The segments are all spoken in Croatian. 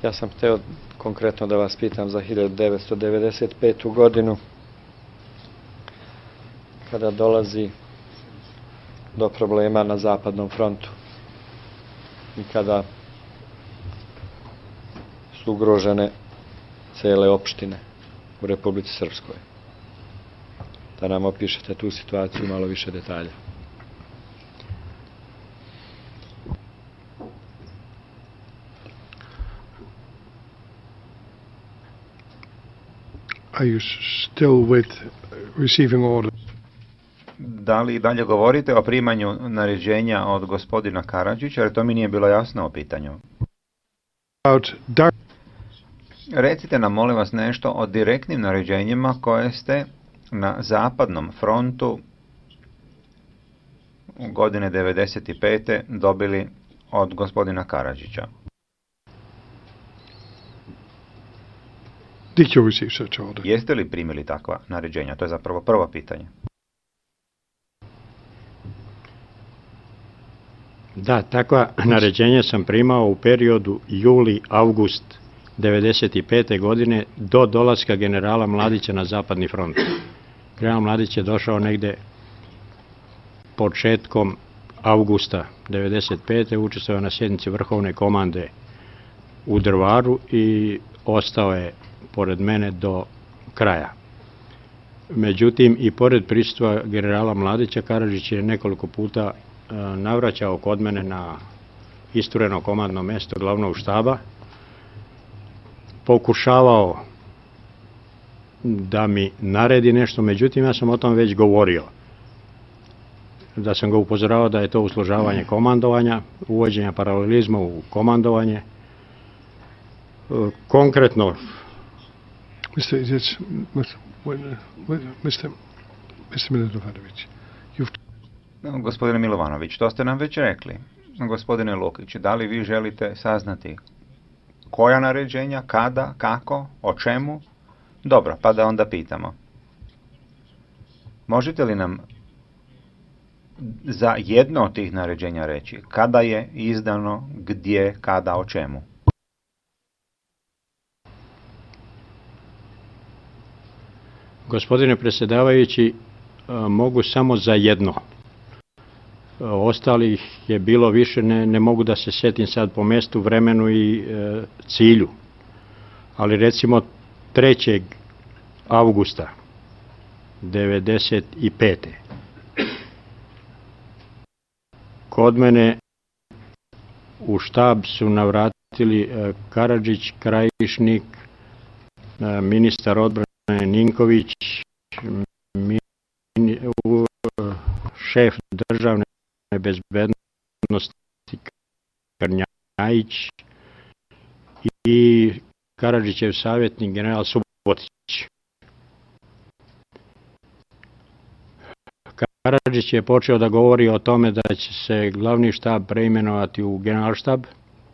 Ja sam hteo konkretno da vas pitam za 1995. godinu, kada dolazi do problema na zapadnom frontu i kada su ugrožene cele opštine u Republici Srpskoj. Da nam opišete tu situaciju malo više detalja. Are you still with receiving orders? Da li dalje govorite o primanju naređenja od gospodina Karadžića, jer to mi nije bilo jasno o pitanju. Recite nam, molim vas, nešto o direktnim naređenjima koje ste na zapadnom frontu godine 1995. dobili od gospodina Karadžića. Jeste li primili takva naređenja? To je zapravo prvo pitanje. Da, takva naređenja sam primao u periodu juli-august 1995. godine do dolaska generala Mladića na zapadni front. General Mladić je došao negde početkom avgusta 1995. učestvovao na sjednici Vrhovne komande u Drvaru i ostao je pored mene do kraja. Međutim, i pored prisustva generala Mladića, Karadžić je nekoliko puta navraćao kod mene na istureno komandno mesto glavnog štaba, pokušavao da mi naredi nešto, međutim ja sam o tom već govorio, da sam ga upozoravao da je to usložavanje komandovanja, uvođenja paralelizma u komandovanje. Konkretno Gospodine Milovanović, to ste nam već rekli. Gospodine Lukić, da li vi želite saznati koja naređenja, kada, kako, o čemu? Dobro, pa da onda pitamo. Možete li nam za jedno od tih naređenja reći kada je izdano, gdje, kada, o čemu? Gospodine predsjedavajući, mogu samo za jedno. Ostalih je bilo više, ne mogu da se sjetim sad po mjestu, vremenu i cilju. Ali recimo 3. avgusta 1995. Kod mene u štab su navratili Karadžić, Krajišnik, ministar odbrane Ninković, šef državne bezbednosti Krnjajić i Karadžićev savjetnik general Subotić. Karadžić je počeo da govori o tome da će se glavni štab preimenovati u generalštab.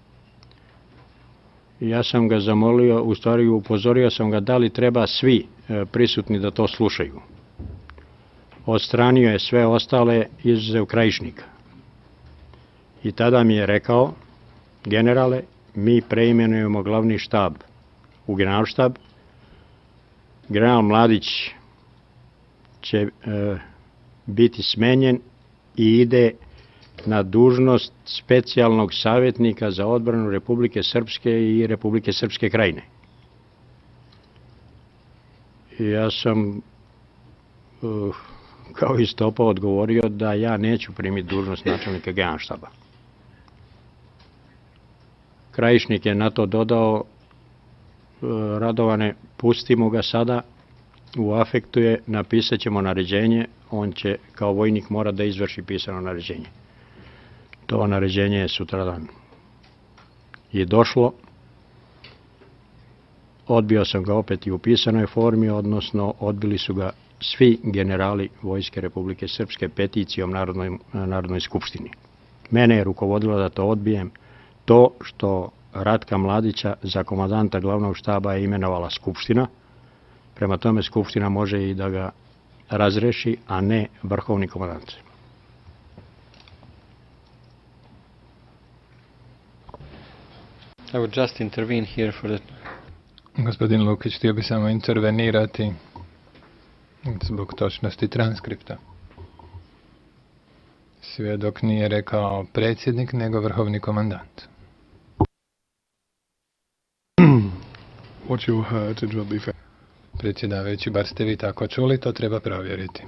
Ja sam ga zamolio, u stvari upozorio sam ga da li treba svi prisutni da to slušaju. Odstranio je sve ostale izuzev Krajišnika. I tada mi je rekao, generale, mi preimenujemo glavni štab u generalštab. General Mladić će biti smenjen i ide na dužnost specijalnog savjetnika za odbranu Republike Srpske i Republike Srpske Krajine. I ja sam kao iz topa odgovorio da ja neću primiti dužnost načelnika generalštaba. Krajišnik je na to dodao, Radovane, pustimo ga sada, u afektu je, napisat ćemo naređenje, on će kao vojnik mora da izvrši pisano naređenje. To naređenje je sutradan je došlo. Odbio sam ga opet i u pisanoj formi, odnosno odbili su ga svi generali Vojske Republike Srpske peticijom Narodnoj skupštini. Mene je rukovodilo da to odbijem, to što Ratka Mladića za komandanta glavnog štaba je imenovala skupština, prema tome skupština može i da ga razreši, a ne vrhovni komandant. I would just intervene here for the... Gospodin Lukić, htio bi samo intervenirati zbog točnosti transkripta. Svjedok nije rekao predsjednik, nego vrhovni komandant. What you heard, it will be fair. Predsjedavajući, bar ste vi tako čuli, to treba provjeriti.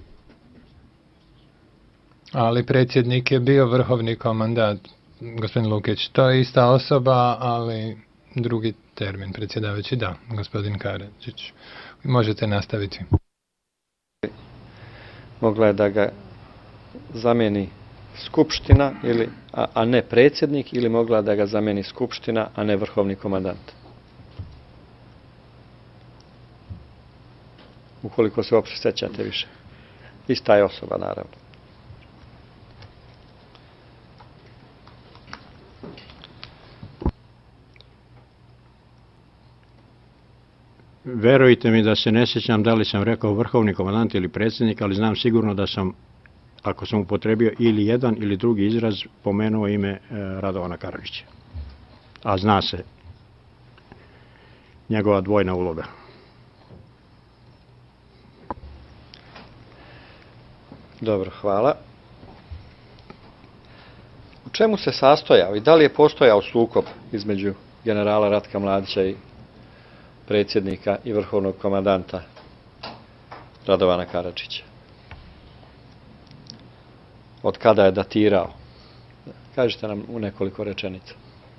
Ali predsjednik je bio vrhovni komandant, gospodin Lukić. To je ista osoba, ali drugi termin. Predsjedavajući, da, gospodin Karadžić. Možete nastaviti. Mogla je da ga zamijeni skupština, ili, a ne predsjednik, ili mogla da ga zamijeni skupština, a ne vrhovni komandant. Ukoliko se uopće sjećate više. Ista je osoba, naravno. Verujte mi da se ne sjećam da li sam rekao vrhovni komandant ili predsjednik, ali znam sigurno da sam, ako sam upotrebio ili jedan ili drugi izraz, pomenuo ime Radovana Karadžića. A zna se njegova dvojna uloga. Dobro, hvala. U čemu se sastojao i da li je postojao sukob između generala Ratka Mladića i predsjednika i vrhovnog komandanta Radovana Karadžića? Od kada je datirao? Kažite nam u nekoliko rečenica.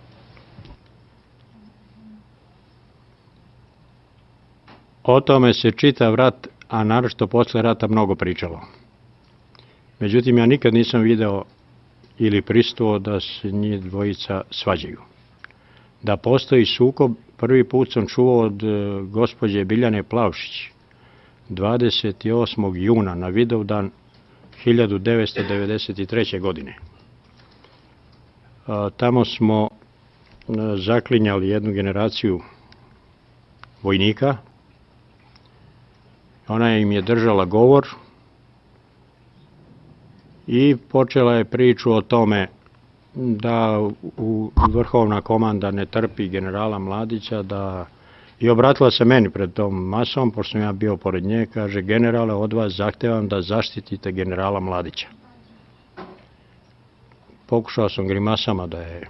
O tome se čitav rat, a naročito posle rata, mnogo pričalo. Međutim, ja nikad nisam video ili pristuo da se njih dvojica svađaju. Da postoji sukob, prvi put sam čuo od gospođe Biljane Plavšić 28. juna na Vidovdan 1993. godine. Tamo smo zaklinjali jednu generaciju vojnika. Ona im je držala govor i počela je priču o tome da vrhovna komanda ne trpi generala Mladića, i obratila se meni pred tom masom, pošto sam ja bio pored nje, kaže: generale, od vas zahtevam da zaštitite generala Mladića. Pokušao sam grimasama da je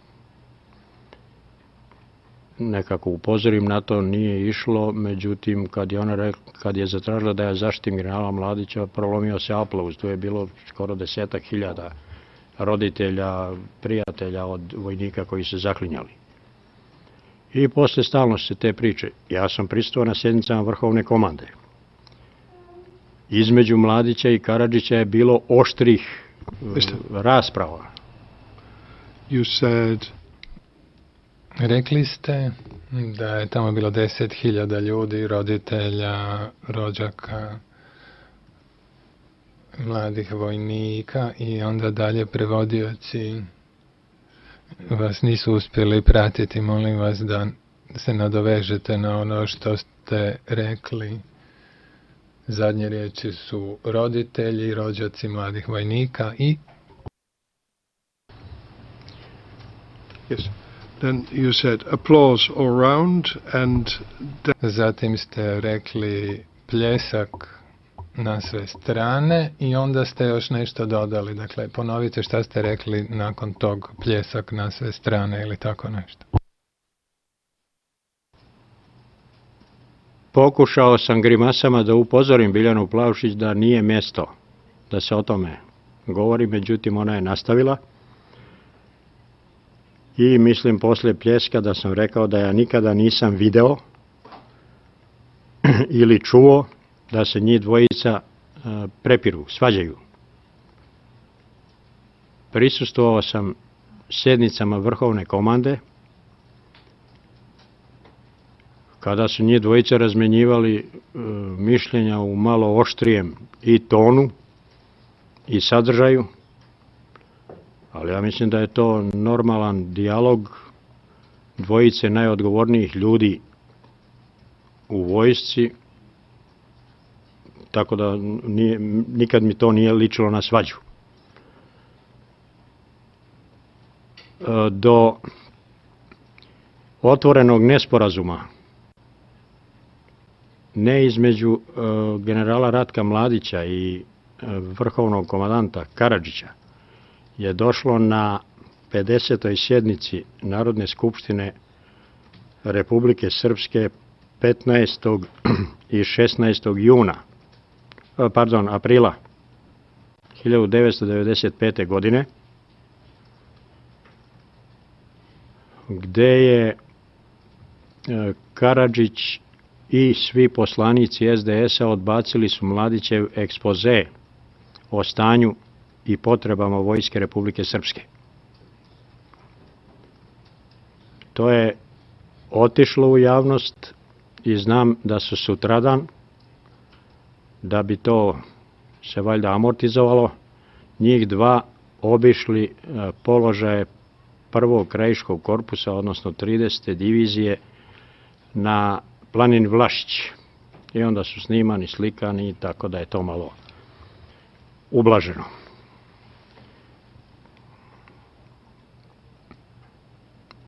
nekako upozorim na to, nije išlo, međutim kad je zatražila da ja zaštitim generala Mladića, prolomio se aplauz. Tu je bilo skoro 10.000 roditelja, prijatelja od vojnika koji se zaklinjali. I posle stalno se te priče. Ja sam prisustvovao na sjednicama vrhovne komande. Između Mladića i Karadžića je bilo oštrih rasprava. You said... Rekli ste da je tamo bilo 10.000 ljudi, roditelja, rođaka, mladih vojnika, i onda dalje prevodioci vas nisu uspjeli pratiti. Molim vas da se nadovežete na ono što ste rekli. Zadnje riječi su roditelji, rođaci mladih vojnika i... Yes. Then you said applause all round and... Zatim ste rekli pljesak na sve strane i onda ste još nešto dodali. Dakle, ponovite šta ste rekli nakon tog: pljesak na sve strane ili tako nešto. Pokušao sam grimasama da upozorim Biljanu Plavšić da nije mjesto da se o tome govori, međutim ona je nastavila. I mislim poslije pljeska da sam rekao da ja nikada nisam video ili čuo da se njih dvojica prepiru, svađaju. Prisustvovao sam sjednicama vrhovne komande kada su njih dvojica razmenjivali mišljenja u malo oštrijem i tonu i sadržaju. Ali ja mislim da je to normalan dijalog dvojice najodgovornijih ljudi u vojsci, tako da nikad mi to nije ličilo na svađu. otvorenog nesporazuma, ne između generala Ratka Mladića i vrhovnog komandanta Karadžića, je došlo na 50. sjednici Narodne skupštine Republike Srpske 15. i 16. aprila 1995. godine, gde je Karadžić i svi poslanici SDS-a odbacili su Mladićev ekspoze o stanju i potrebama Vojske Republike Srpske. To je otišlo u javnost i znam da su sutradan, da bi to se valjda amortizovalo, njih dva obišli položaje prvog krajiškog korpusa, odnosno 30. divizije na planini Vlašić. I onda su snimani, slikani, tako da je to malo ublaženo.